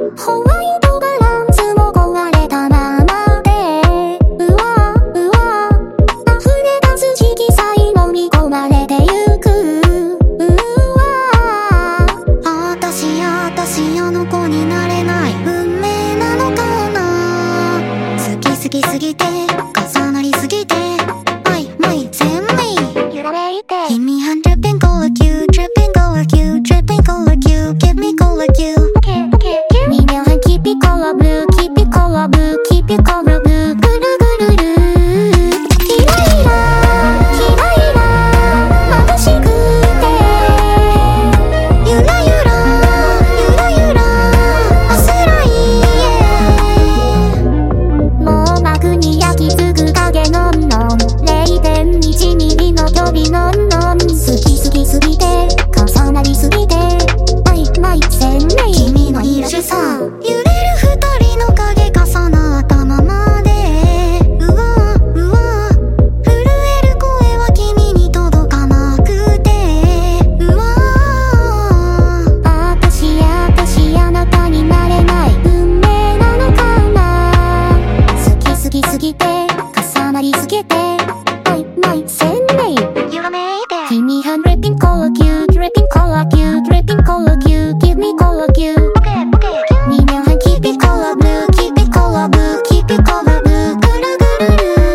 ホワイトバランスも壊れたままで、うわうわ溢れ出す色彩飲み込まれてゆく、うわ私あの子になれない運命なのかな。好きすぎて重なりすぎてMy send me 揺らめいて Hit me hand dripping go like you dripping go like you dripping go like you give me go like you2秒半 keep it color blue keep it color blue keep it color blue ぐるぐるるキライラ眩しくてゆらゆらあすらい網膜に焼き付く影のんのん 0.1 ミリの距離のんのん好きすぎて重なりすぎてMy send me 君のいらしさ揺れる二人の影重なったままでうわ震える声は君に届かなくてうわ私あなたになれない運命なのかな。好きすぎて重なりすぎてMy send me 揺らめいて Give me hand dripping go like you dripping go like you dripping go like you give me go like you 2秒半 keep it color blue keep it color blue keep it color blue ぐるぐるる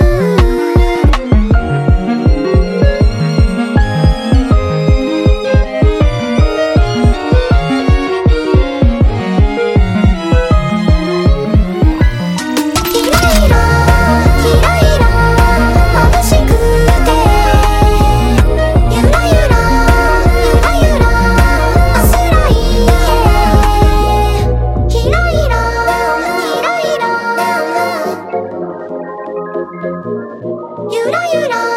キライラ眩しくてゆらゆらあすらいキライラゆらゆら